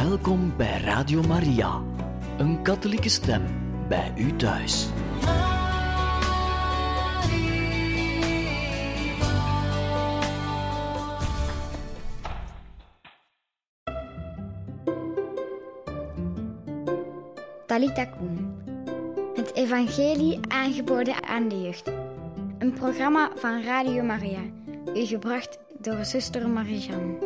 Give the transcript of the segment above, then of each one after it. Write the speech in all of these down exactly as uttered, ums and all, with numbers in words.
Welkom bij Radio Maria, een katholieke stem bij u thuis. Talita Kum. Het evangelie aangeboden aan de jeugd. Een programma van Radio Maria. U gebracht door zuster Marie-Jeanne.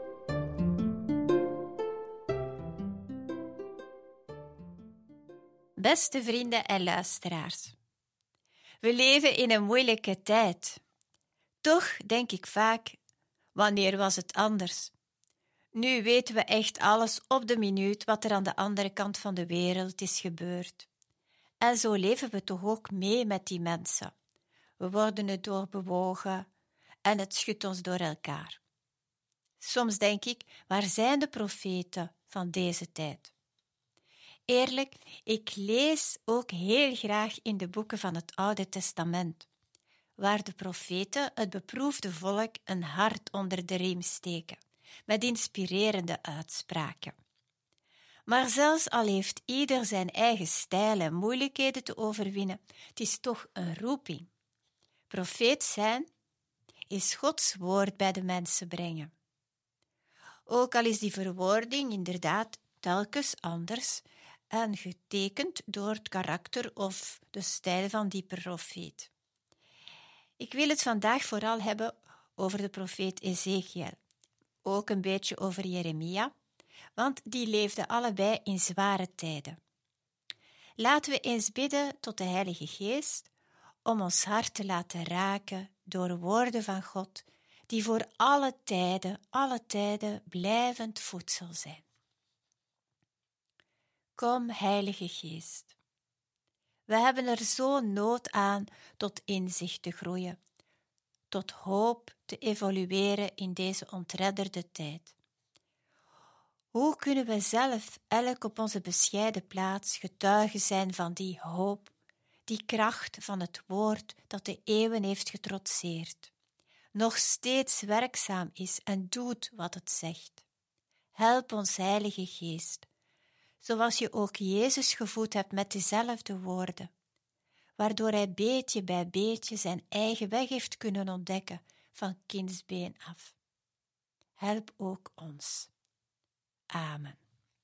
Beste vrienden en luisteraars. We leven in een moeilijke tijd. Toch denk ik vaak, wanneer was het anders? Nu weten we echt alles op de minuut wat er aan de andere kant van de wereld is gebeurd. En zo leven we toch ook mee met die mensen. We worden er door bewogen en het schudt ons door elkaar. Soms denk ik, waar zijn de profeten van deze tijd? Eerlijk, ik lees ook heel graag in de boeken van het Oude Testament, waar de profeten het beproefde volk een hart onder de riem steken, met inspirerende uitspraken. Maar zelfs al heeft ieder zijn eigen stijl en moeilijkheden te overwinnen, het is toch een roeping. Profeet zijn is Gods woord bij de mensen brengen. Ook al is die verwoording inderdaad telkens anders en getekend door het karakter of de stijl van die profeet. Ik wil het vandaag vooral hebben over de profeet Ezekiel, ook een beetje over Jeremia, want die leefden allebei in zware tijden. Laten we eens bidden tot de Heilige Geest om ons hart te laten raken door woorden van God, die voor alle tijden, alle tijden blijvend voedsel zijn. Kom, Heilige Geest. We hebben er zo nood aan tot inzicht te groeien, tot hoop te evolueren in deze ontredderde tijd. Hoe kunnen we zelf, elk op onze bescheiden plaats, getuigen zijn van die hoop, die kracht van het woord dat de eeuwen heeft getrotseerd, nog steeds werkzaam is en doet wat het zegt? Help ons, Heilige Geest, zoals je ook Jezus gevoed hebt met dezelfde woorden, waardoor hij beetje bij beetje zijn eigen weg heeft kunnen ontdekken van kindsbeen af. Help ook ons. Amen.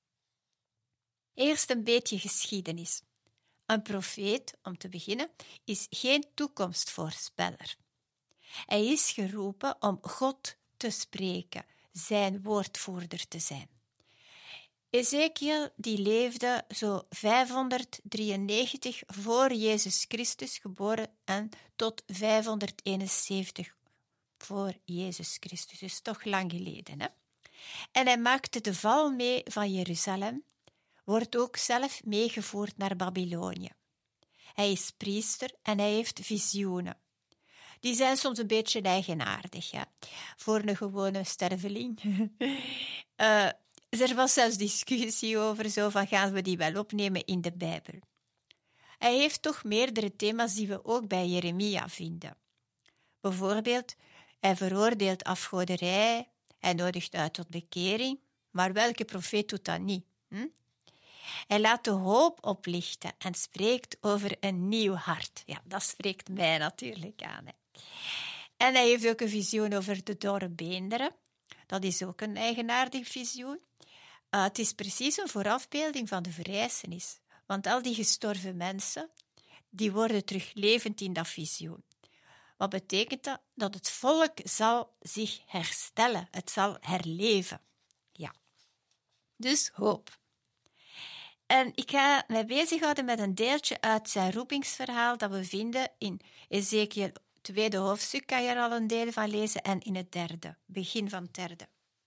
Eerst een beetje geschiedenis. Een profeet, om te beginnen, is geen toekomstvoorspeller. Hij is geroepen om God te spreken, zijn woordvoerder te zijn. Ezekiel die leefde zo vijfhonderddrieënnegentig voor Jezus Christus geboren en tot vijfhonderdeenenzeventig voor Jezus Christus, dus toch lang geleden. Hè? En hij maakte de val mee van Jeruzalem, wordt ook zelf meegevoerd naar Babylonië. Hij is priester en hij heeft visioenen. Die zijn soms een beetje eigenaardig, ja? Voor een gewone sterveling. uh, Er was zelfs discussie over, zo van gaan we die wel opnemen in de Bijbel. Hij heeft toch meerdere thema's die we ook bij Jeremia vinden. Bijvoorbeeld, hij veroordeelt afgoderij, hij nodigt uit tot bekering, maar welke profeet doet dat niet? Hm? Hij laat de hoop oplichten en spreekt over een nieuw hart. Ja, dat spreekt mij natuurlijk aan. Hè. En hij heeft ook een visioen over de dorre beenderen. Dat is ook een eigenaardig visioen. Uh, het is precies een voorafbeelding van de verrijzenis. Want al die gestorven mensen, die worden terug levend in dat visioen. Wat betekent dat? Dat het volk zal zich herstellen. Het zal herleven. Ja. Dus hoop. En ik ga mij bezighouden met een deeltje uit zijn roepingsverhaal dat we vinden in Ezekiel tweede hoofdstuk, kan je er al een deel van lezen, en in het derde, begin van het derde.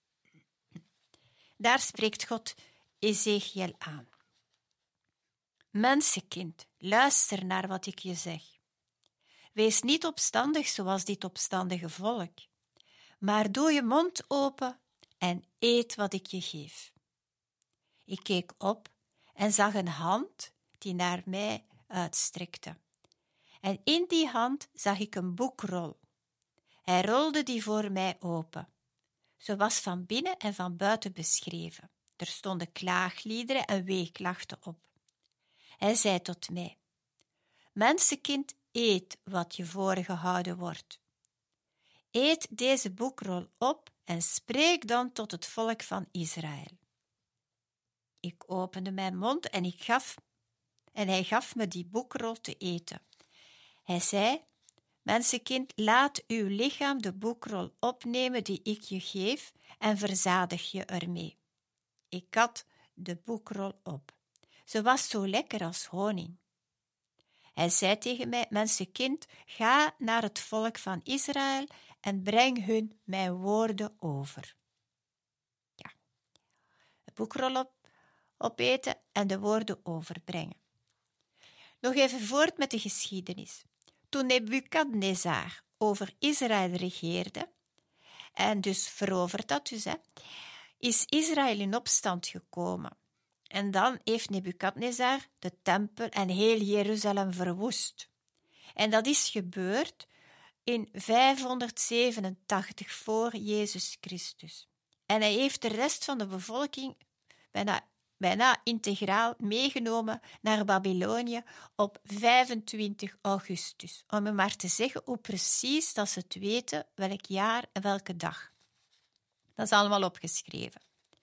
Daar spreekt God Ezekiel aan. Mensenkind, luister naar wat ik je zeg. Wees niet opstandig zoals dit opstandige volk, maar doe je mond open en eet wat ik je geef. Ik keek op en zag een hand die naar mij uitstrekte. En in die hand zag ik een boekrol. Hij rolde die voor mij open. Ze was van binnen en van buiten beschreven. Er stonden klaagliederen en weeklachten op. Hij zei tot mij: Mensenkind, eet wat je voorgehouden wordt. Eet deze boekrol op en spreek dan tot het volk van Israël. Ik opende mijn mond en, ik gaf, en hij gaf me die boekrol te eten. Hij zei: Mensenkind, laat uw lichaam de boekrol opnemen die ik je geef en verzadig je ermee. Ik at de boekrol op. Ze was zo lekker als honing. Hij zei tegen mij: Mensenkind, ga naar het volk van Israël en breng hun mijn woorden over. Ja, de boekrol op, opeten en de woorden overbrengen. Nog even voort met de geschiedenis. Toen Nebukadnezar over Israël regeerde, en dus veroverd dat dus, hè, is Israël in opstand gekomen. En dan heeft Nebukadnezar de tempel en heel Jeruzalem verwoest. En dat is gebeurd in vijfhonderdzevenentachtig voor Jezus Christus. En hij heeft de rest van de bevolking bijna, bijna integraal meegenomen naar Babylonië op vijfentwintig augustus. Om je maar te zeggen hoe precies dat ze het weten, welk jaar en welke dag. Dat is allemaal opgeschreven.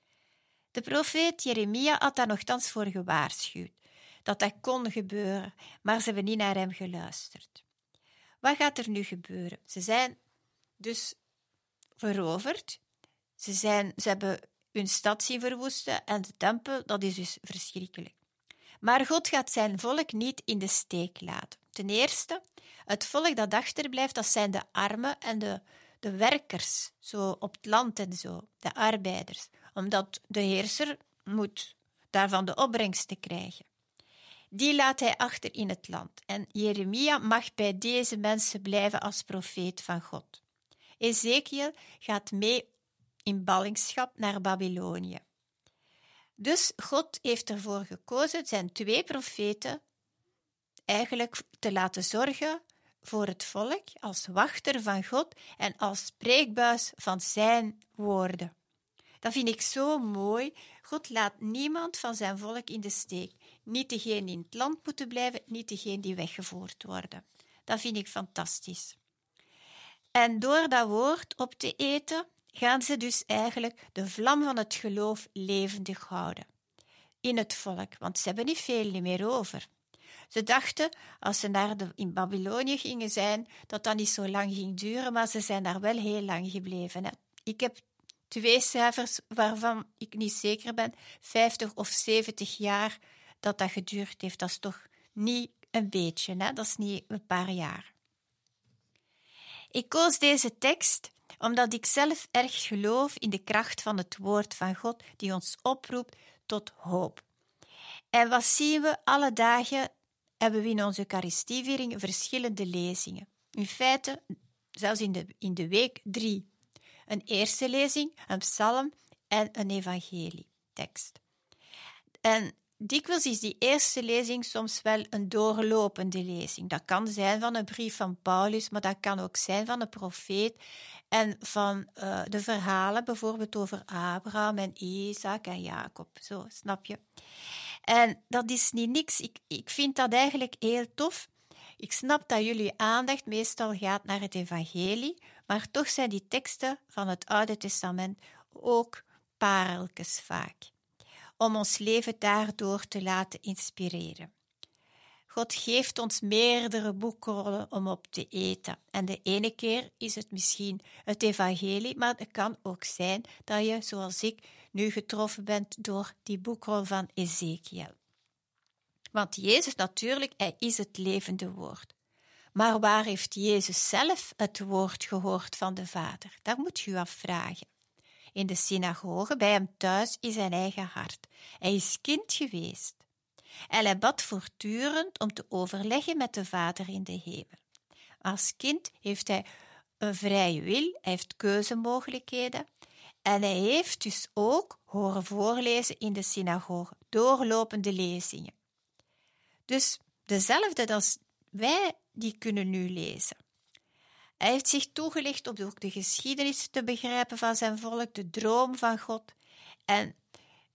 De profeet Jeremia had daar nogthans voor gewaarschuwd, dat dat kon gebeuren, maar ze hebben niet naar hem geluisterd. Wat gaat er nu gebeuren? Ze zijn dus veroverd, ze, zijn, ze hebben hun stad zien verwoesten en de tempel, dat is dus verschrikkelijk. Maar God gaat zijn volk niet in de steek laten. Ten eerste, het volk dat achterblijft, dat zijn de armen en de, de werkers, zo op het land en zo, de arbeiders, omdat de heerser moet daarvan de opbrengsten krijgen. Die laat hij achter in het land. En Jeremia mag bij deze mensen blijven als profeet van God. Ezekiel gaat mee in ballingschap naar Babylonië. Dus God heeft ervoor gekozen zijn twee profeten eigenlijk te laten zorgen voor het volk als wachter van God en als spreekbuis van zijn woorden. Dat vind ik zo mooi. God laat niemand van zijn volk in de steek. Niet degene die in het land moeten blijven, niet degene die weggevoerd worden. Dat vind ik fantastisch. En door dat woord op te eten, gaan ze dus eigenlijk de vlam van het geloof levendig houden. In het volk, want ze hebben niet veel meer over. Ze dachten, als ze naar de, in Babylonië gingen zijn, dat dat niet zo lang ging duren, maar ze zijn daar wel heel lang gebleven. Hè. Ik heb twee cijfers waarvan ik niet zeker ben, vijftig of zeventig jaar dat dat geduurd heeft. Dat is toch niet een beetje, hè? Dat is niet een paar jaar. Ik koos deze tekst omdat ik zelf erg geloof in de kracht van het woord van God die ons oproept tot hoop. En wat zien we? Alle dagen hebben we in onze Eucharistieviering verschillende lezingen. In feite, zelfs in de, in de week drie. Een eerste lezing, een psalm en een evangelietekst. En dikwijls is die eerste lezing soms wel een doorlopende lezing. Dat kan zijn van een brief van Paulus, maar dat kan ook zijn van een profeet en van uh, de verhalen bijvoorbeeld over Abraham en Isaac en Jacob. Zo, snap je? En dat is niet niks. Ik, ik vind dat eigenlijk heel tof. Ik snap dat jullie aandacht meestal gaat naar het evangelie, maar toch zijn die teksten van het Oude Testament ook pareltjes vaak, om ons leven daardoor te laten inspireren. God geeft ons meerdere boekrollen om op te eten. En de ene keer is het misschien het evangelie, maar het kan ook zijn dat je, zoals ik, nu getroffen bent door die boekrol van Ezekiel. Want Jezus natuurlijk, hij is het levende woord. Maar waar heeft Jezus zelf het woord gehoord van de Vader? Dat moet je u afvragen. In de synagoge, bij hem thuis, in zijn eigen hart. Hij is kind geweest. En hij bad voortdurend om te overleggen met de Vader in de hemel. Als kind heeft hij een vrije wil, hij heeft keuzemogelijkheden. En hij heeft dus ook horen voorlezen in de synagoge, doorlopende lezingen. Dus dezelfde als wij die kunnen nu lezen. Hij heeft zich toegelegd om ook de geschiedenis te begrijpen van zijn volk, de droom van God. En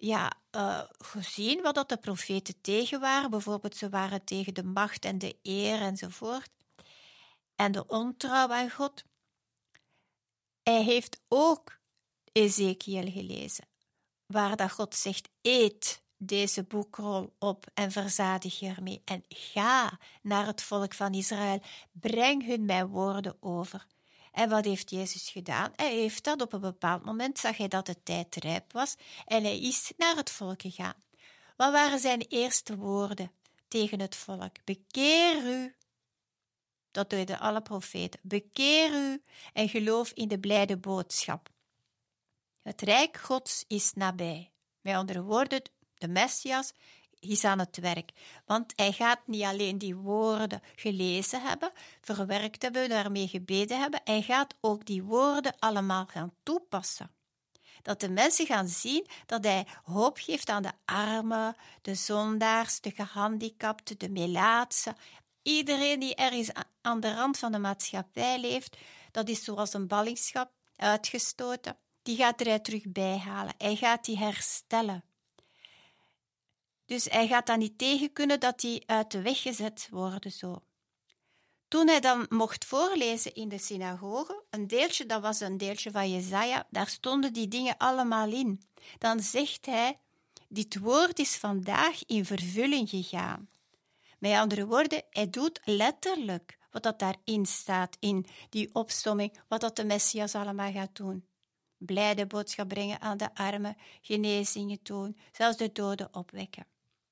ja, uh, gezien wat dat de profeten tegen waren. Bijvoorbeeld, ze waren tegen de macht en de eer enzovoort. En de ontrouw aan God. Hij heeft ook Ezekiel gelezen, waar dat God zegt, eet deze boekrol op en verzadig je ermee en ga naar het volk van Israël, breng hun mijn woorden over. En wat heeft Jezus gedaan? Hij heeft dat op een bepaald moment, zag hij dat de tijd rijp was en hij is naar het volk gegaan. Wat waren zijn eerste woorden tegen het volk? Bekeer u. Dat deden alle profeten. Bekeer u en geloof in de blijde boodschap. Het rijk Gods is nabij. Met andere woorden, de Messias is aan het werk. Want hij gaat niet alleen die woorden gelezen hebben, verwerkt hebben, daarmee gebeden hebben. Hij gaat ook die woorden allemaal gaan toepassen. Dat de mensen gaan zien dat hij hoop geeft aan de armen, de zondaars, de gehandicapten, de melaatsen. Iedereen die ergens aan de rand van de maatschappij leeft, dat is zoals een ballingschap, uitgestoten, die gaat er hij terug bijhalen. Hij gaat die herstellen. Dus hij gaat dan niet tegen kunnen dat die uit de weg gezet worden zo. Toen hij dan mocht voorlezen in de synagoge, een deeltje, dat was een deeltje van Jesaja, daar stonden die dingen allemaal in. Dan zegt hij, dit woord is vandaag in vervulling gegaan. Met andere woorden, hij doet letterlijk wat dat daarin staat, in die opsomming, wat dat de Messias allemaal gaat doen. Blijde boodschap brengen aan de armen, genezingen doen, zelfs de doden opwekken.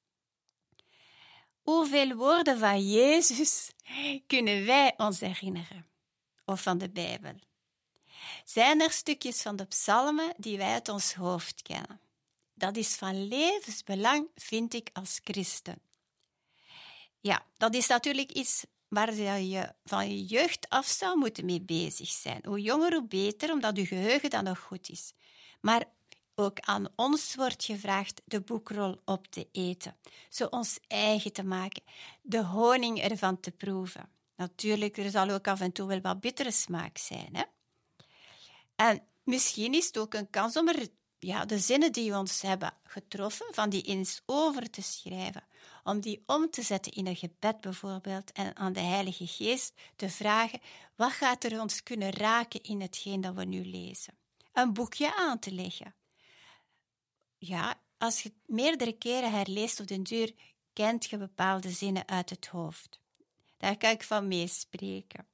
Hoeveel woorden van Jezus kunnen wij ons herinneren? Of van de Bijbel? Zijn er stukjes van de psalmen die wij uit ons hoofd kennen? Dat is van levensbelang, vind ik, als christen. Ja, dat is natuurlijk iets waar je van je jeugd af zou moeten mee bezig zijn. Hoe jonger, hoe beter, omdat je geheugen dan nog goed is. Maar ook aan ons wordt gevraagd de boekrol op te eten, zo ons eigen te maken, de honing ervan te proeven. Natuurlijk, er zal ook af en toe wel wat bittere smaak zijn. Hè? En misschien is het ook een kans om er ja, de zinnen die ons hebben getroffen, van die eens over te schrijven, om die om te zetten in een gebed bijvoorbeeld en aan de Heilige Geest te vragen, wat gaat er ons kunnen raken in hetgeen dat we nu lezen? Een boekje aan te leggen. Ja, als je het meerdere keren herleest op den duur, kent je bepaalde zinnen uit het hoofd. Daar kan ik van meespreken.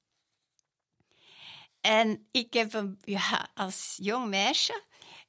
En ik heb een, ja, als jong meisje,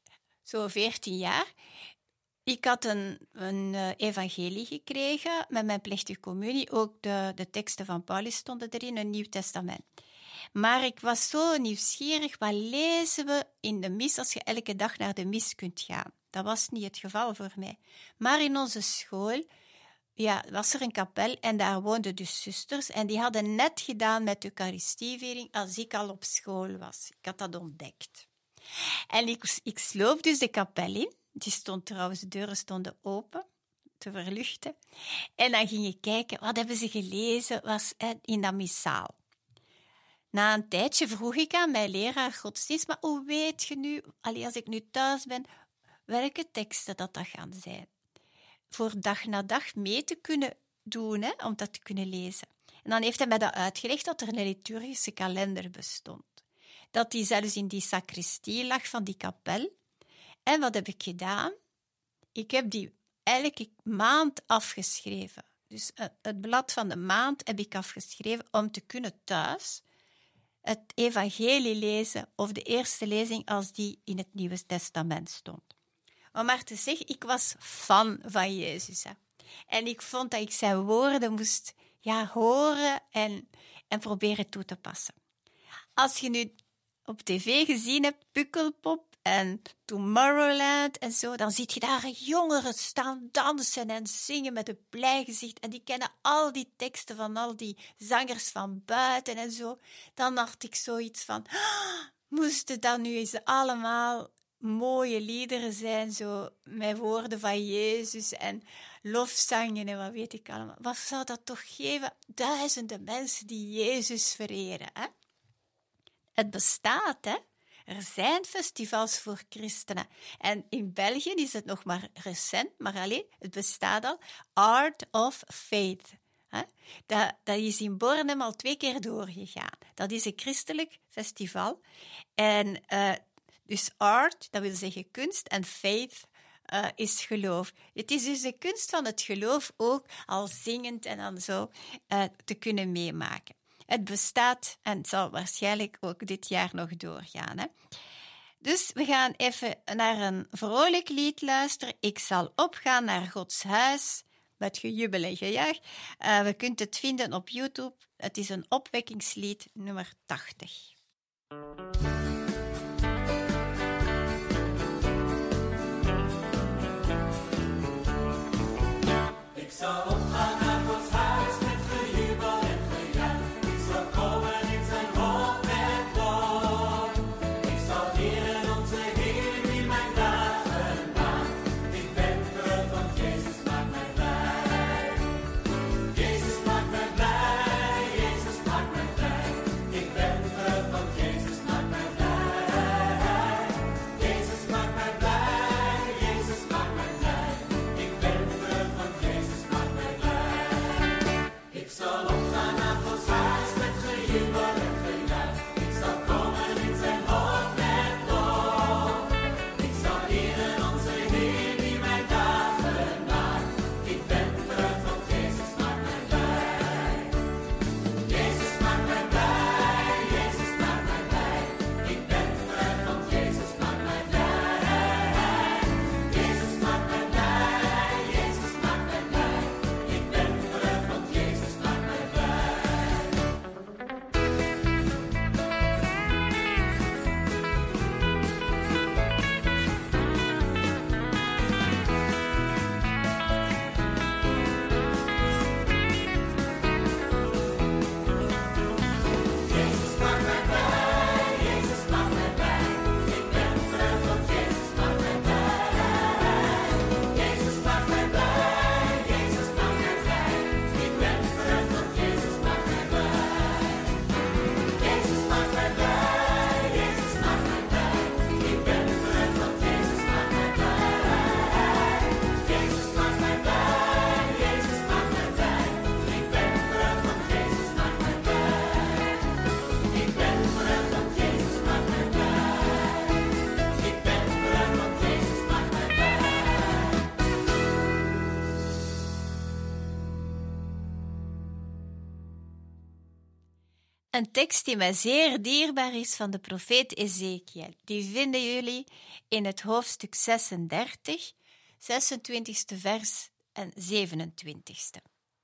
zo veertien jaar, ik had een, een uh, evangelie gekregen met mijn plechtige communie. Ook de, de teksten van Paulus stonden erin, een Nieuw Testament. Maar ik was zo nieuwsgierig, wat lezen we in de mis als je elke dag naar de mis kunt gaan? Dat was niet het geval voor mij. Maar in onze school ja, was er een kapel en daar woonden dus zusters. En die hadden net gedaan met de Eucharistieviering als ik al op school was. Ik had dat ontdekt. En ik, ik sloop dus de kapel in. Die stond trouwens, de deuren stonden open, te verluchten. En dan ging je kijken, wat hebben ze gelezen was in dat missaal. Na een tijdje vroeg ik aan mijn leraar godsdienst, maar hoe weet je nu, als ik nu thuis ben, welke teksten dat, dat gaan zijn? Voor dag na dag mee te kunnen doen, hè, om dat te kunnen lezen. En dan heeft hij mij dat uitgelegd dat er een liturgische kalender bestond. Dat die zelfs in die sacristie lag van die kapel. En wat heb ik gedaan? Ik heb die elke maand afgeschreven. Dus het blad van de maand heb ik afgeschreven om te kunnen thuis het evangelie lezen of de eerste lezing als die in het Nieuwe Testament stond. Om maar te zeggen, ik was fan van Jezus. Hè. En ik vond dat ik zijn woorden moest ja, horen en, en proberen toe te passen. Als je nu op tv gezien hebt, Pukkelpop en Tomorrowland en zo, dan zie je daar jongeren staan dansen en zingen met een blij gezicht. En die kennen al die teksten van al die zangers van buiten en zo. Dan dacht ik zoiets van, ah, moesten dat nu eens allemaal mooie liederen zijn, zo met woorden van Jezus en lofzangen en wat weet ik allemaal. Wat zou dat toch geven? Duizenden mensen die Jezus vereren, hè? Het bestaat, hè? Er zijn festivals voor christenen. En in België is het nog maar recent, maar alleen, het bestaat al. Art of Faith. Dat, dat is in Bornem al twee keer doorgegaan. Dat is een christelijk festival. En uh, dus art, dat wil zeggen kunst, en faith uh, is geloof. Het is dus de kunst van het geloof ook al zingend en dan zo uh, te kunnen meemaken. Het bestaat en zal waarschijnlijk ook dit jaar nog doorgaan. Hè? Dus we gaan even naar een vrolijk lied luisteren. Ik zal opgaan naar Gods huis met gejubel en gejuich. Uh, we kunt het vinden op YouTube. Het is een opwekkingslied nummer tachtig. Ik zal opgaan naar Gods huis met gejubel en gejuich. Ik zal komen in zijn hof met lof. Ik zal eren onze Heer die mijn dagen maakt. Ik ben vervuld, want Jezus maakt mij blij. Jezus maakt mij blij, Jezus maakt mij blij. Ik ben vervuld, want Jezus maakt mij blij. Jezus maakt mij blij, Jezus maakt mij blij. Ik ben vervuld, want Jezus maakt mij blij. Ik zal opgaan naar Gods huis met gejubel en gejuich. Ik zal komen in zijn hof met lof. Ik zal eren onze Heer die mijn dagen maakt. Ik ben vervuld, want Jezus maakt mij blij. Jezus maakt mij blij, Jezus maakt mij blij. Ik ben vervuld, want Jezus maakt mij blij. Jezus maakt mij blij, Jezus maakt mij blij. Ik ben vervuld, want Jezus maakt mij blij. Jezus maakt mij blij, Jezus maakt mij blij. Ik ben vervuld, want Jezus maakt mij blij. Jezus maakt mij blij, Jezus maakt mij blij. Ik ben vervuld, want Jezus maakt mij blij. Jezus maakt mij blij, Jezus maakt mij blij. Ik ben vervuld, want Jezus maakt mij blij. Jezus maakt mij blij, Jezus maakt mij blij. Ik ben vervuld, want Jezus maakt mij blij. Ik ben vervuld, want Jezus maakt mij blij. Ik ben vervuld, want Jezus maakt mij blij. Een tekst die mij zeer dierbaar is van de profeet Ezekiel. Die vinden jullie in het hoofdstuk zesendertig, zesentwintigste vers en zevenentwintigste.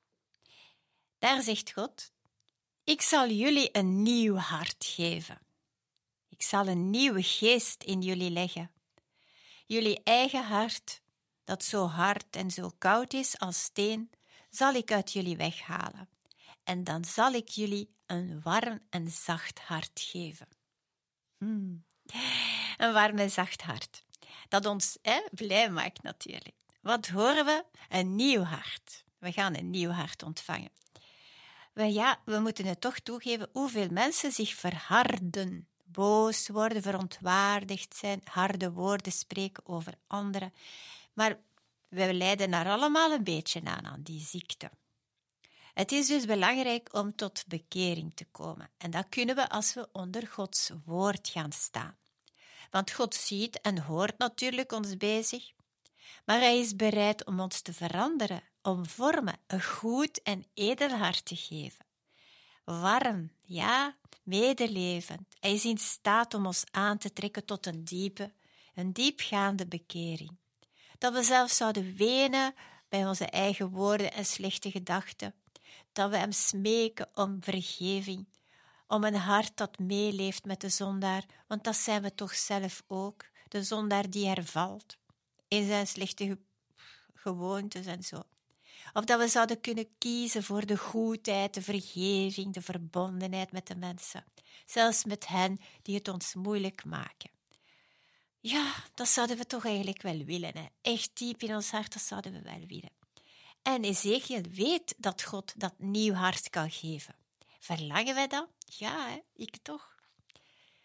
Daar zegt God: ik zal jullie een nieuw hart geven. Ik zal een nieuwe geest in jullie leggen. Jullie eigen hart, dat zo hard en zo koud is als steen, zal ik uit jullie weghalen. En dan zal ik jullie een warm en zacht hart geven. Hmm. Een warm en zacht hart. Dat ons hè, blij maakt natuurlijk. Wat horen we? Een nieuw hart. We gaan een nieuw hart ontvangen. Maar ja, we moeten het toch toegeven hoeveel mensen zich verharden. Boos worden, verontwaardigd zijn, harde woorden spreken over anderen. Maar we lijden daar allemaal een beetje aan, aan die ziekte. Het is dus belangrijk om tot bekering te komen. En dat kunnen we als we onder Gods woord gaan staan. Want God ziet en hoort natuurlijk ons bezig. Maar hij is bereid om ons te veranderen, om vormen, een goed en edel hart te geven. Warm, ja, medelevend. Hij is in staat om ons aan te trekken tot een diepe, een diepgaande bekering. Dat we zelfs zouden wenen bij onze eigen woorden en slechte gedachten. Dat we hem smeken om vergeving, om een hart dat meeleeft met de zondaar, want dat zijn we toch zelf ook, de zondaar die hervalt in zijn slechte ge- gewoontes en zo. Of dat we zouden kunnen kiezen voor de goedheid, de vergeving, de verbondenheid met de mensen, zelfs met hen die het ons moeilijk maken. Ja, dat zouden we toch eigenlijk wel willen. Hè? Echt diep in ons hart, dat zouden we wel willen. En Ezekiel weet dat God dat nieuw hart kan geven. Verlangen wij dat? Ja, hè? Ik toch.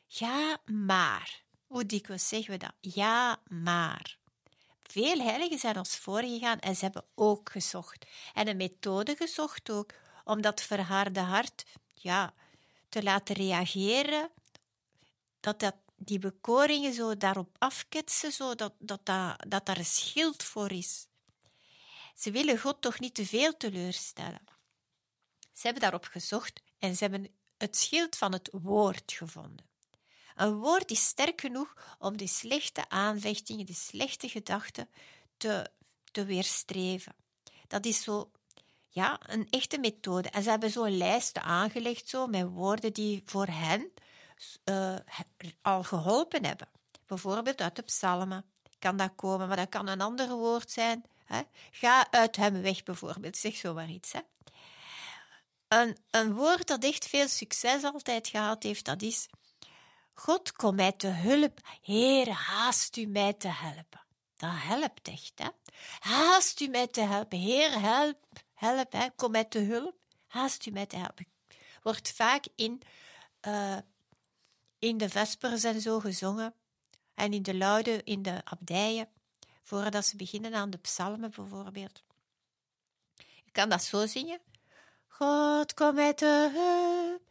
Ja, maar. Hoe dikwijls zeggen we dat? Ja, maar. Veel heiligen zijn ons voorgegaan en ze hebben ook gezocht. En een methode gezocht ook, om dat verharde hart ja, te laten reageren, dat, dat die bekoringen zo daarop afketsen, zo dat, dat, dat, dat daar een schild voor is. Ze willen God toch niet te veel teleurstellen. Ze hebben daarop gezocht en ze hebben het schild van het woord gevonden. Een woord is sterk genoeg om de slechte aanvechtingen, de slechte gedachten te, te weerstreven. Dat is zo, ja, een echte methode. En ze hebben zo'n lijst aangelegd zo, met woorden die voor hen uh, al geholpen hebben. Bijvoorbeeld uit de psalmen kan dat komen, maar dat kan een ander woord zijn. Hè? Ga uit hem weg, bijvoorbeeld. Zeg zo maar iets. Hè? Een, een woord dat echt veel succes altijd gehad heeft, dat is: God, kom mij te hulp. Heer, haast u mij te helpen. Dat helpt echt, hè. Haast u mij te helpen. Heer, help, help, hè. Kom mij te hulp. Haast u mij te helpen. Wordt vaak in, uh, in de vespers en zo gezongen. En in de luiden, in de abdijen. Voordat ze beginnen aan de psalmen, bijvoorbeeld. Je kan dat zo zingen. God, kom mij te hulp.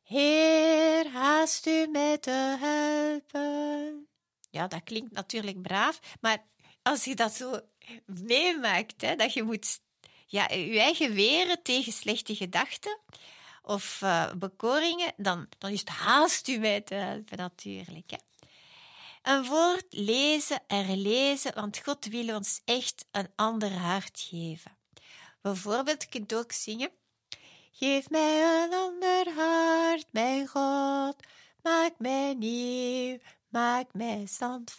Heer, haast u mij te helpen. Ja, dat klinkt natuurlijk braaf, maar als je dat zo meemaakt, hè, dat je moet ja, je eigen weren tegen slechte gedachten of uh, bekoringen, dan, dan is het haast u mij te helpen natuurlijk. Hè. Een woord lezen en herlezen, want God wil ons echt een ander hart geven. Bijvoorbeeld, je kunt ook zingen: geef mij een ander hart, mijn God, maak mij nieuw, maak mij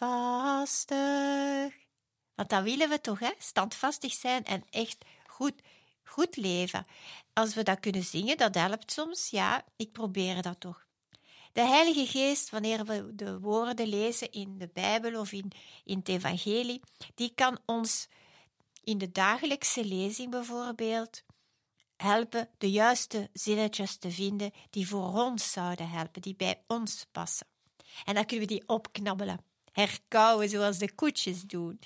standvastig. Want dat willen we toch, hè? Standvastig zijn en echt goed, goed leven. Als we dat kunnen zingen, dat helpt soms. Ja, ik probeer dat toch. De Heilige Geest, wanneer we de woorden lezen in de Bijbel of in, in het Evangelie, die kan ons in de dagelijkse lezing bijvoorbeeld helpen de juiste zinnetjes te vinden die voor ons zouden helpen, die bij ons passen. En dan kunnen we die opknabbelen, herkauwen zoals de koetjes doen.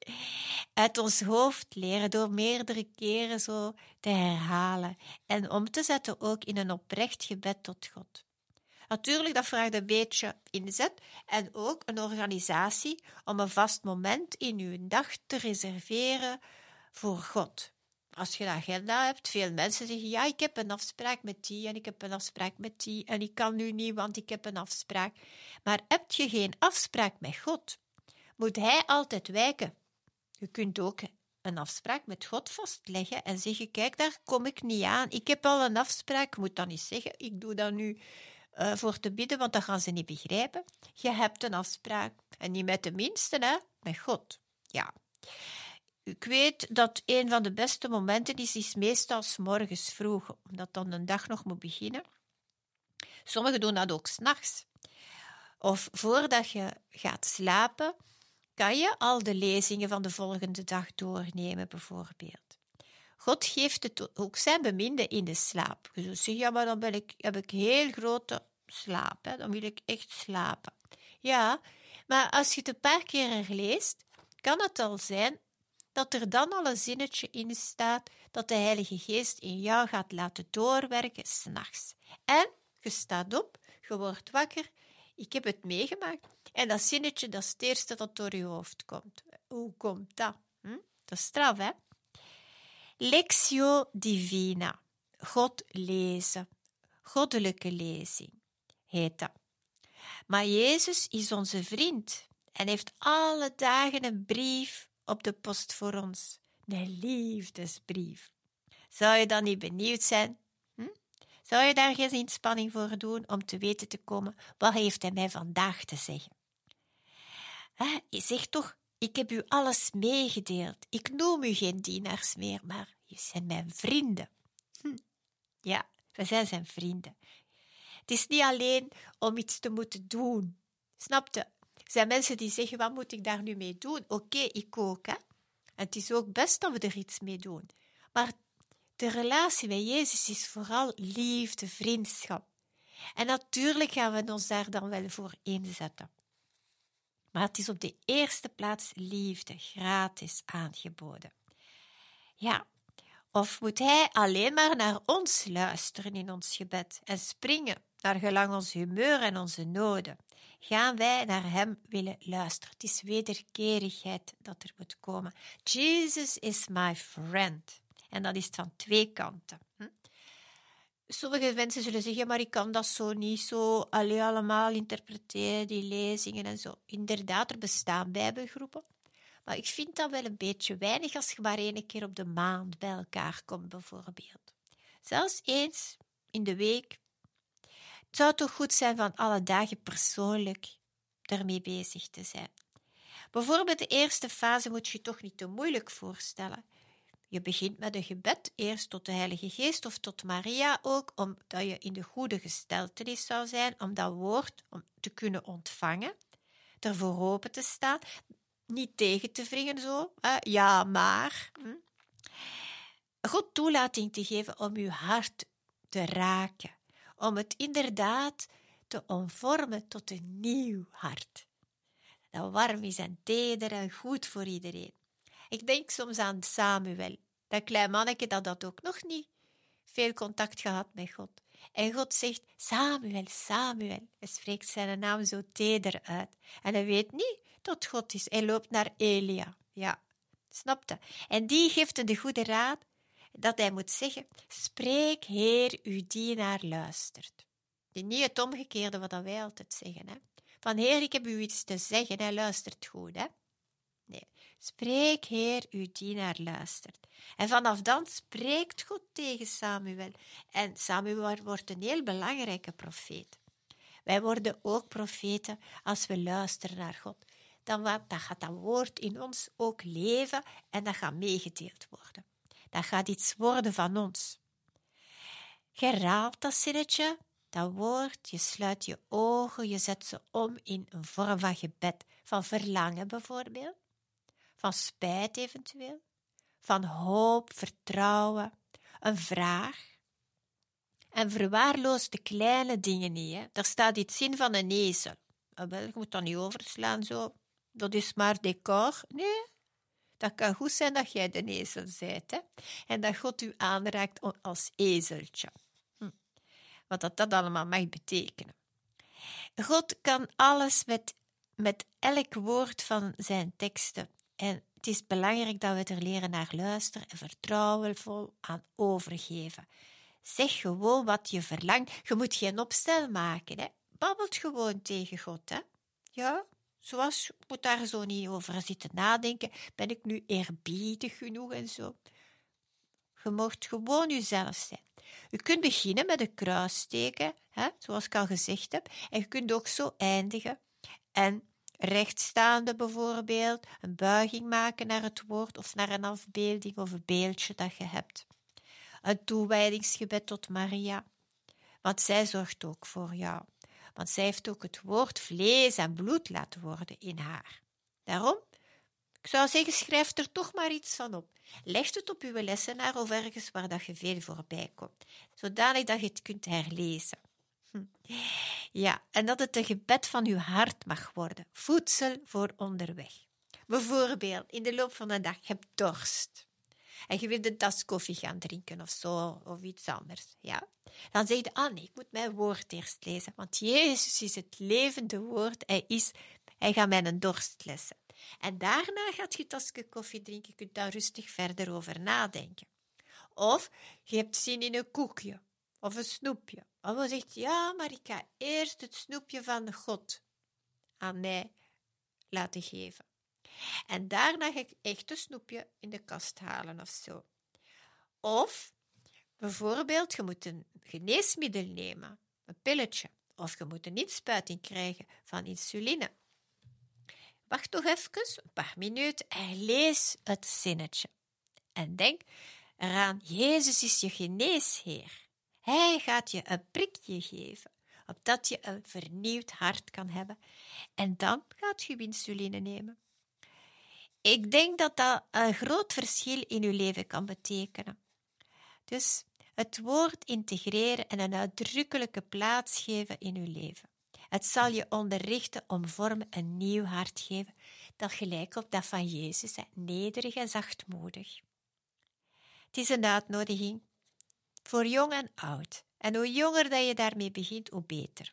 Uit ons hoofd leren door meerdere keren zo te herhalen en om te zetten ook in een oprecht gebed tot God. Natuurlijk, dat vraagt een beetje inzet en ook een organisatie om een vast moment in uw dag te reserveren voor God. Als je een agenda hebt, veel mensen zeggen, ja, ik heb een afspraak met die en ik heb een afspraak met die en ik kan nu niet, want ik heb een afspraak. Maar heb je geen afspraak met God, moet Hij altijd wijken. Je kunt ook een afspraak met God vastleggen en zeggen, kijk, daar kom ik niet aan. Ik heb al een afspraak, je moet dan niet zeggen, ik doe dat nu uh, voor te bidden, want dat gaan ze niet begrijpen. Je hebt een afspraak en niet met de minste, hè, met God. Ja. Ik weet dat een van de beste momenten is, is meestal 's morgens vroeg, omdat dan een dag nog moet beginnen. Sommigen doen dat ook 's nachts. Of voordat je gaat slapen, kan je al de lezingen van de volgende dag doornemen, bijvoorbeeld. God geeft het ook zijn beminde in de slaap. Je zegt, ja, maar dan ben ik, heb ik heel grote slaap, hè? Dan wil ik echt slapen. Ja, maar als je het een paar keer herleest, kan het al zijn dat er dan al een zinnetje in staat dat de Heilige Geest in jou gaat laten doorwerken 's nachts. En je staat op, je wordt wakker, ik heb het meegemaakt, en dat zinnetje, dat is het eerste dat door je hoofd komt. Hoe komt dat? Hm? Dat is straf, hè? Lectio Divina, God lezen, goddelijke lezing, heet dat. Maar Jezus is onze vriend en heeft alle dagen een brief op de post voor ons. Een liefdesbrief. Zou je dan niet benieuwd zijn? Hm? Zou je daar geen inspanning voor doen om te weten te komen, wat heeft hij mij vandaag te zeggen? Hè? Je zegt toch, ik heb u alles meegedeeld. Ik noem u geen dienaars meer, maar je zijn mijn vrienden. Hm. Ja, we zijn zijn vrienden. Het is niet alleen om iets te moeten doen. Snap je? Er zijn mensen die zeggen, wat moet ik daar nu mee doen? Oké, okay, ik ook, hè. En het is ook best dat we er iets mee doen. Maar de relatie met Jezus is vooral liefde, vriendschap. En natuurlijk gaan we ons daar dan wel voor inzetten. Maar het is op de eerste plaats liefde, gratis aangeboden. Ja, of moet hij alleen maar naar ons luisteren in ons gebed en springen naar gelang ons humeur en onze noden? Gaan wij naar hem willen luisteren? Het is wederkerigheid dat er moet komen. Jesus is my friend. En dat is van twee kanten. Hm? Sommige mensen zullen zeggen, maar ik kan dat zo niet zo allee, allemaal interpreteren, die lezingen en zo. Inderdaad, er bestaan bijbelgroepen. Maar ik vind dat wel een beetje weinig als je maar één keer op de maand bij elkaar komt, bijvoorbeeld. Zelfs eens in de week. Het zou toch goed zijn van alle dagen persoonlijk ermee bezig te zijn. Bijvoorbeeld de eerste fase moet je je toch niet te moeilijk voorstellen. Je begint met een gebed, eerst tot de Heilige Geest of tot Maria ook, omdat je in de goede gesteltenis zou zijn, om dat woord om te kunnen ontvangen, ervoor open te staan, niet tegen te wringen zo, hè? Ja, maar. Hm? God toelating te geven om je hart te raken, om het inderdaad te omvormen tot een nieuw hart. Dat warm is en teder en goed voor iedereen. Ik denk soms aan Samuel, dat klein manneke dat had ook nog niet veel contact gehad met God. En God zegt, Samuel, Samuel. Hij spreekt zijn naam zo teder uit. En hij weet niet dat God is. Hij loopt naar Elia. Ja, snapte. En die geeft hem de goede raad dat hij moet zeggen, spreek, Heer, uw dienaar luistert. Niet het omgekeerde wat wij altijd zeggen. Hè? Van, Heer, ik heb u iets te zeggen, hij luistert goed. Hè? Nee, spreek, Heer, uw dienaar luistert. En vanaf dan spreekt God tegen Samuel. En Samuel wordt een heel belangrijke profeet. Wij worden ook profeten als we luisteren naar God. Dan, dan gaat dat woord in ons ook leven en dat gaat meegedeeld worden. Dat gaat iets worden van ons. Je herhaalt dat zinnetje, dat woord, je sluit je ogen, je zet ze om in een vorm van gebed, van verlangen bijvoorbeeld, van spijt eventueel, van hoop, vertrouwen, een vraag. En verwaarloos de kleine dingen niet. Hè. Er staat iets in van een ezel. Wel, je moet dat niet overslaan zo. Dat is maar decor. Nee, dat kan goed zijn dat jij de ezel bent. Hè. En dat God u aanraakt als ezeltje. Hm. Wat dat, dat allemaal mag betekenen. God kan alles met, met elk woord van zijn teksten. En het is belangrijk dat we er leren naar luisteren en vertrouwenvol aan overgeven. Zeg gewoon wat je verlangt. Je moet geen opstel maken. Hè. Babbelt gewoon tegen God. Hè. Ja, zoals je moet daar zo niet over zitten nadenken. Ben ik nu eerbiedig genoeg en zo? Je mocht gewoon jezelf zijn. Je kunt beginnen met een kruisteken, hè, zoals ik al gezegd heb. En je kunt ook zo eindigen. En rechtstaande bijvoorbeeld, een buiging maken naar het woord of naar een afbeelding of een beeldje dat je hebt. Een toewijdingsgebed tot Maria, want zij zorgt ook voor jou. Want zij heeft ook het woord vlees en bloed laten worden in haar. Daarom, ik zou zeggen, schrijf er toch maar iets van op. Leg het op uw lessenaar of ergens waar dat je veel voorbij komt, zodanig dat je het kunt herlezen. Hm. Ja, en dat het een gebed van uw hart mag worden. Voedsel voor onderweg. Bijvoorbeeld, in de loop van de dag, je hebt dorst. En je wilt een tas koffie gaan drinken of zo, of iets anders. Ja? Dan zeg je, ah nee, ik moet mijn woord eerst lezen. Want Jezus is het levende woord. Hij, is, hij gaat mij een dorst lessen. En daarna gaat je een tasje koffie drinken. Je kunt daar rustig verder over nadenken. Of je hebt zin in een koekje of een snoepje. Of je zegt, ja, maar ik ga eerst het snoepje van God aan mij laten geven. En daarna ga ik echt een snoepje in de kast halen of zo. Of, bijvoorbeeld, je moet een geneesmiddel nemen, een pilletje. Of je moet een inspuiting krijgen van insuline. Wacht toch even, een paar minuten, en lees het zinnetje. En denk eraan, Jezus is je geneesheer. Hij gaat je een prikje geven, opdat je een vernieuwd hart kan hebben. En dan gaat je insuline nemen. Ik denk dat dat een groot verschil in uw leven kan betekenen. Dus Het woord integreren en een uitdrukkelijke plaats geven in uw leven. Het zal je onderrichten om vorm een nieuw hart geven, dat gelijk op dat van Jezus, hè, nederig en zachtmoedig. Het is een uitnodiging voor jong en oud. En hoe jonger dat je daarmee begint, hoe beter.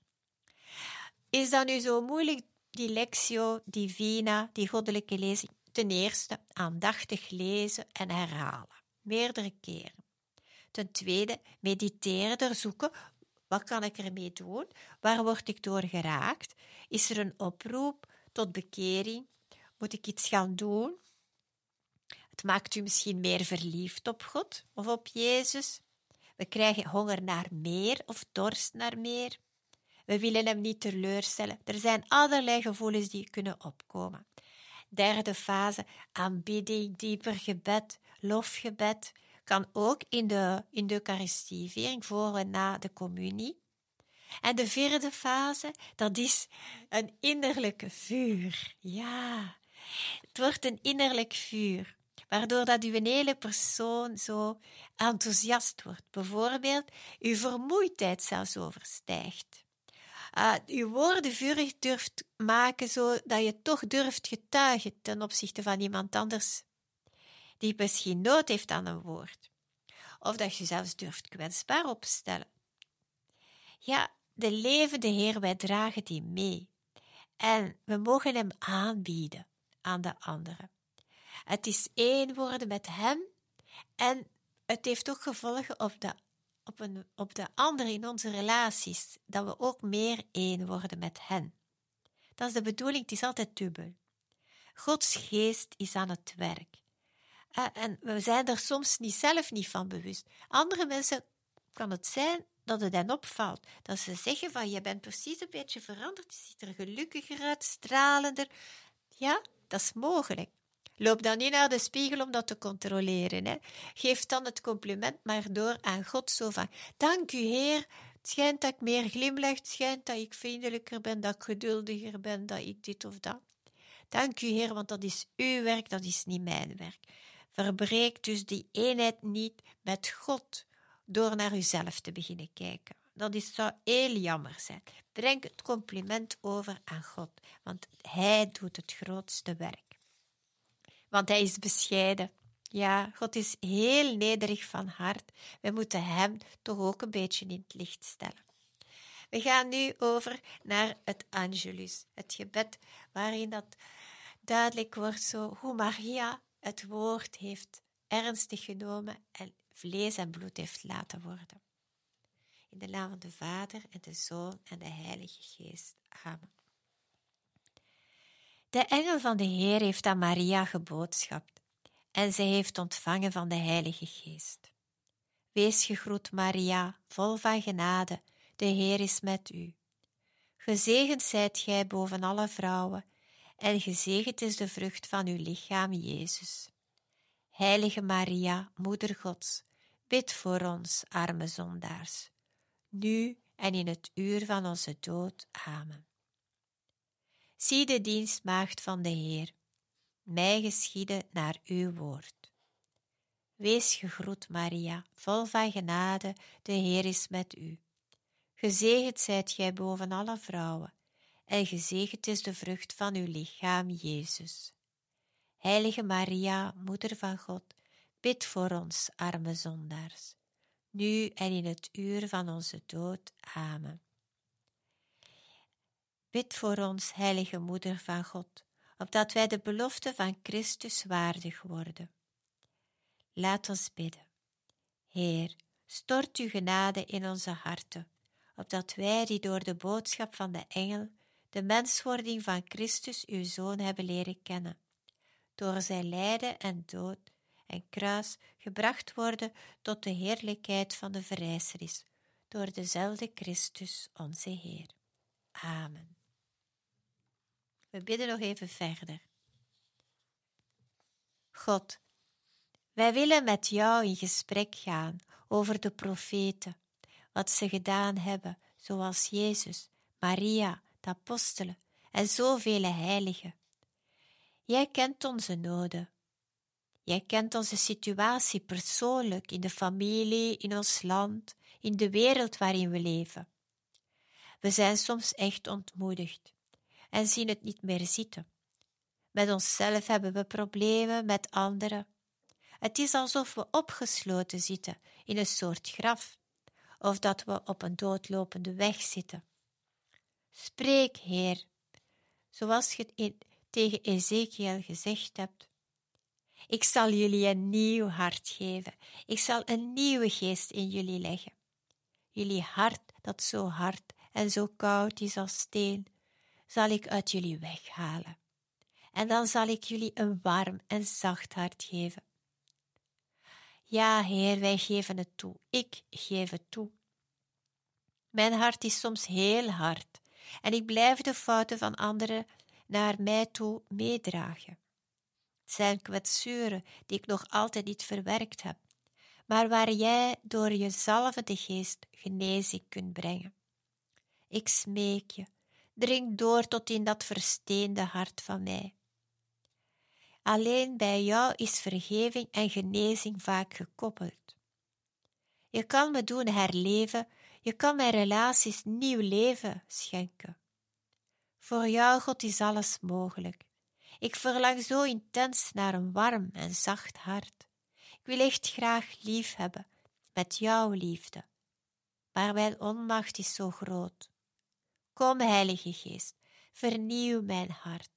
Is dat nu zo moeilijk, die Lectio Divina, die goddelijke lezing? Ten eerste, aandachtig lezen en herhalen. Meerdere keren. Ten tweede, mediteren, er zoeken. Wat kan ik ermee doen? Waar word ik door geraakt? Is er een oproep tot bekering? Moet ik iets gaan doen? Het maakt u misschien meer verliefd op God of op Jezus. We krijgen honger naar meer of dorst naar meer. We willen hem niet teleurstellen. Er zijn allerlei gevoelens die kunnen opkomen. Derde fase, aanbidding, dieper gebed, lofgebed. Kan ook in de, in de Eucharistieviering, voor en na de communie. En de vierde fase, dat is een innerlijke vuur. Ja, het wordt een innerlijk vuur, waardoor dat uw hele persoon zo enthousiast wordt. Bijvoorbeeld, uw vermoeidheid zelfs overstijgt. Uh, uw woorden vurig durft maken, zodat je toch durft getuigen ten opzichte van iemand anders die misschien nood heeft aan een woord. Of dat je zelfs durft kwetsbaar opstellen. Ja, de levende Heer, wij dragen die mee. En we mogen hem aanbieden aan de anderen. Het is één worden met hem en het heeft ook gevolgen op de, op een, op de anderen in onze relaties, dat we ook meer één worden met hen. Dat is de bedoeling, het is altijd dubbel. Gods geest is aan het werk. Uh, en we zijn er soms niet zelf niet van bewust. Andere mensen kan het zijn dat het hen opvalt. Dat ze zeggen van, je bent precies een beetje veranderd. Je ziet er gelukkiger uit, stralender. Ja, dat is mogelijk. Loop dan niet naar de spiegel om dat te controleren. Hè. Geef dan het compliment maar door aan God zo van, dank u Heer, het schijnt dat ik meer glimlach, het schijnt dat ik vriendelijker ben, dat ik geduldiger ben, dat ik dit of dat. Dank u Heer, want dat is uw werk, dat is niet mijn werk. Verbreek dus die eenheid niet met God door naar uzelf te beginnen kijken. Dat is, zou heel jammer zijn. Breng het compliment over aan God, want Hij doet het grootste werk. Want Hij is bescheiden. Ja, God is heel nederig van hart. We moeten Hem toch ook een beetje in het licht stellen. We gaan nu over naar het Angelus, het gebed waarin dat duidelijk wordt zo hoe Maria het woord heeft ernstig genomen en vlees en bloed heeft laten worden. In de naam van de Vader en de Zoon en de Heilige Geest. Amen. De engel van de Heer heeft aan Maria geboodschapt en zij heeft ontvangen van de Heilige Geest. Wees gegroet, Maria, vol van genade, de Heer is met u. Gezegend zijt gij boven alle vrouwen, en gezegend is de vrucht van uw lichaam, Jezus. Heilige Maria, Moeder Gods, bid voor ons, arme zondaars, nu en in het uur van onze dood. Amen. Zie de dienstmaagd van de Heer, mij geschieden naar uw woord. Wees gegroet, Maria, vol van genade, de Heer is met u. Gezegend zijt gij boven alle vrouwen, en gezegend is de vrucht van uw lichaam, Jezus. Heilige Maria, Moeder van God, bid voor ons, arme zondaars, nu en in het uur van onze dood. Amen. Bid voor ons, Heilige Moeder van God, opdat wij de belofte van Christus waardig worden. Laat ons bidden. Heer, stort uw genade in onze harten, opdat wij die door de boodschap van de engel de menswording van Christus, uw Zoon, hebben leren kennen, door zijn lijden en dood en kruis gebracht worden tot de heerlijkheid van de verrijzenis, door dezelfde Christus, onze Heer. Amen. We bidden nog even verder. God, wij willen met jou in gesprek gaan over de profeten, wat ze gedaan hebben, zoals Jezus, Maria, de apostelen en zoveel heiligen. Jij kent onze noden. Jij kent onze situatie persoonlijk, in de familie, in ons land, in de wereld waarin we leven. We zijn soms echt ontmoedigd en zien het niet meer zitten. Met onszelf hebben we problemen, met anderen. Het is alsof we opgesloten zitten in een soort graf, of dat we op een doodlopende weg zitten. Spreek, Heer, zoals je in, tegen Ezekiel gezegd hebt. Ik zal jullie een nieuw hart geven. Ik zal een nieuwe geest in jullie leggen. Jullie hart, dat zo hard en zo koud is als steen, zal ik uit jullie weghalen. En dan zal ik jullie een warm en zacht hart geven. Ja, Heer, wij geven het toe. Ik geef het toe. Mijn hart is soms heel hard en ik blijf de fouten van anderen naar mij toe meedragen. Het zijn kwetsuren die ik nog altijd niet verwerkt heb, maar waar jij door je zalvende geest genezing kunt brengen. Ik smeek je, dring door tot in dat versteende hart van mij. Alleen bij jou is vergeving en genezing vaak gekoppeld. Je kan me doen herleven, je kan mijn relaties nieuw leven schenken. Voor jou, God, is alles mogelijk. Ik verlang zo intens naar een warm en zacht hart. Ik wil echt graag lief hebben, met jouw liefde. Maar mijn onmacht is zo groot. Kom, Heilige Geest, vernieuw mijn hart.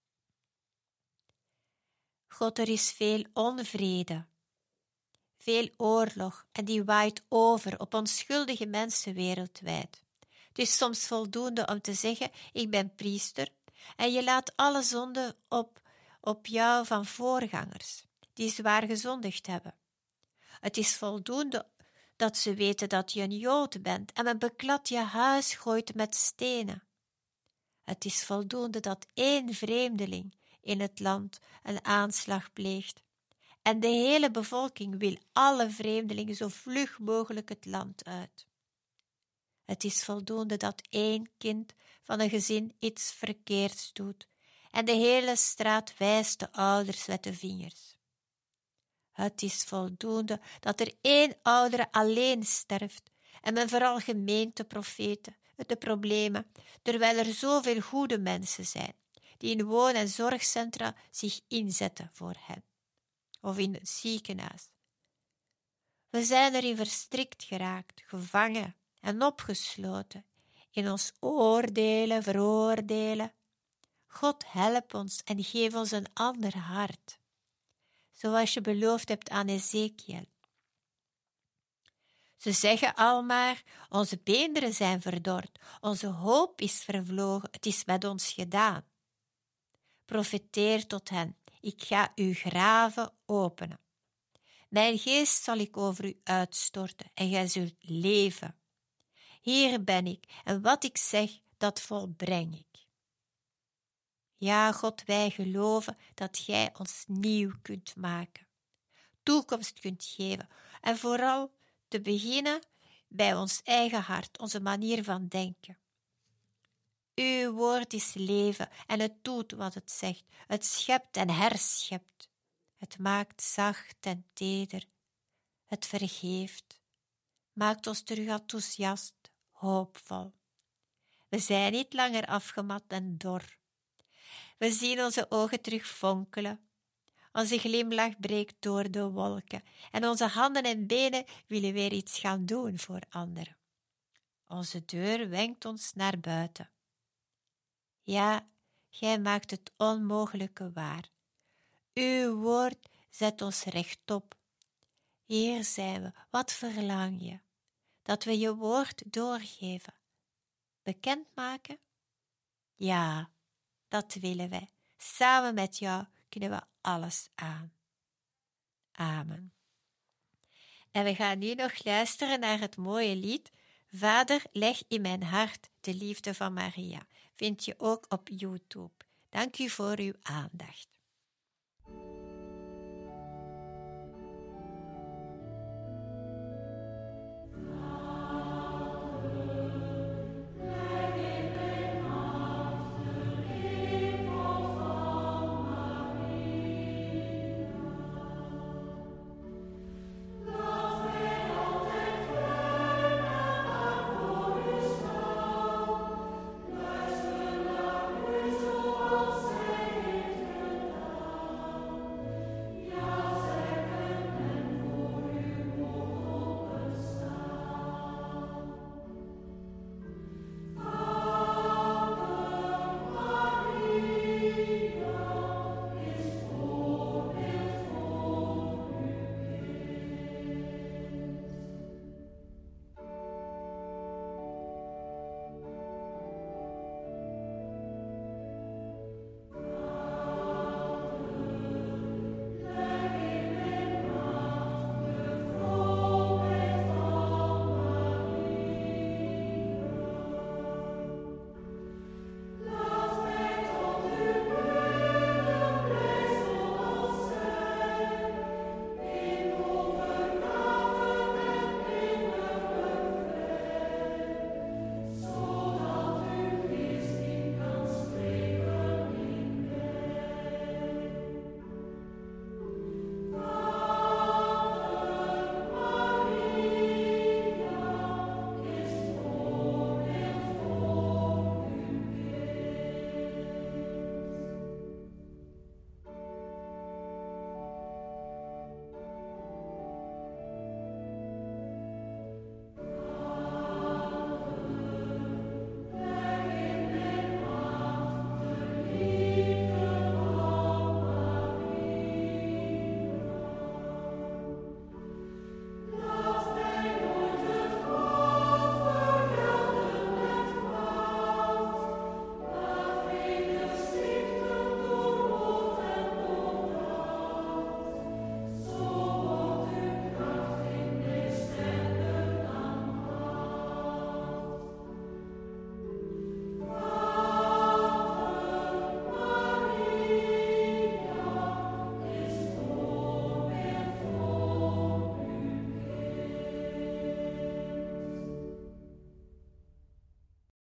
God, er is veel onvrede, veel oorlog en die waait over op onschuldige mensen wereldwijd. Het is soms voldoende om te zeggen, ik ben priester, en je laat alle zonden op, op jou van voorgangers, die zwaar gezondigd hebben. Het is voldoende dat ze weten dat je een Jood bent en men beklad je huis gooit met stenen. Het is voldoende dat één vreemdeling in het land een aanslag pleegt. En de hele bevolking wil alle vreemdelingen zo vlug mogelijk het land uit. Het is voldoende dat één kind van een gezin iets verkeerds doet en de hele straat wijst de ouders met de vingers. Het is voldoende dat er één oudere alleen sterft en men veralgemeent de profeten, de problemen, terwijl er zoveel goede mensen zijn die in woon- en zorgcentra zich inzetten voor hen, of in het ziekenhuis. We zijn erin verstrikt geraakt, gevangen en opgesloten, in ons oordelen, veroordelen. God, help ons en geef ons een ander hart, zoals je beloofd hebt aan Ezekiel. Ze zeggen almaar, onze beenderen zijn verdord, onze hoop is vervlogen, het is met ons gedaan. Profeteer tot hen, ik ga uw graven openen. Mijn geest zal ik over u uitstorten en gij zult leven. Hier ben ik en wat ik zeg, dat volbreng ik. Ja, God, wij geloven dat gij ons nieuw kunt maken, toekomst kunt geven en vooral te beginnen bij ons eigen hart, onze manier van denken. Uw woord is leven en het doet wat het zegt. Het schept en herschept. Het maakt zacht en teder. Het vergeeft. Maakt ons terug enthousiast, hoopvol. We zijn niet langer afgemat en dor. We zien onze ogen terug fonkelen. Onze glimlach breekt door de wolken en onze handen en benen willen weer iets gaan doen voor anderen. Onze deur wenkt ons naar buiten. Ja, gij maakt het onmogelijke waar. Uw woord zet ons rechtop. Hier zijn we, wat verlang je? Dat we je woord doorgeven. Bekendmaken? Ja, dat willen wij. Samen met jou kunnen we alles aan. Amen. En we gaan nu nog luisteren naar het mooie lied Vader, leg in mijn hart de liefde van Maria. Vind je ook op YouTube. Dank u voor uw aandacht.